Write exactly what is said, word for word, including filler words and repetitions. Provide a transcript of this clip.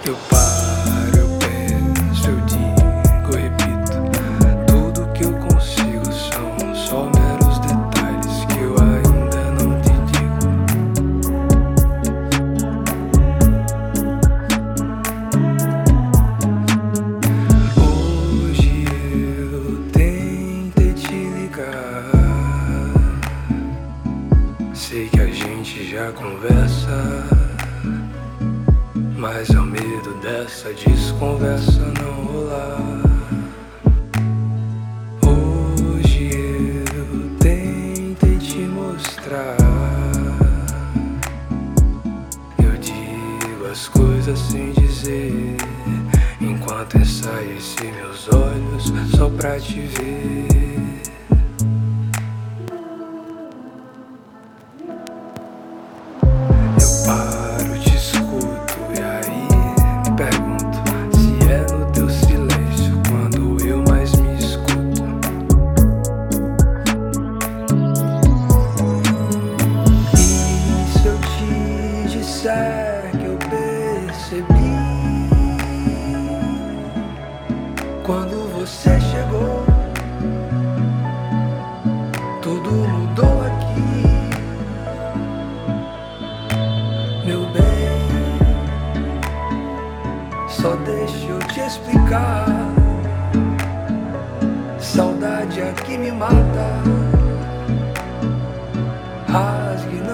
Eu paro, eu penso, eu digo, eu repito. Tudo que eu consigo são só meros detalhes que eu ainda não te digo. Hoje eu tentei te ligar. Sei que a gente já conversa, mas é o medo dessa desconversa não rolar. Hoje eu tentei te mostrar. Eu digo as coisas sem dizer, enquanto ensaio-se meus olhos só pra te ver. Eu paro, te escuto e aí me pergunto se é no teu silêncio quando eu mais me escuto. E se eu te disser que eu percebi quando você chegou, tudo mudou aqui. Meu bem, só deixa eu te explicar. Saudade aqui me mata. Rasgue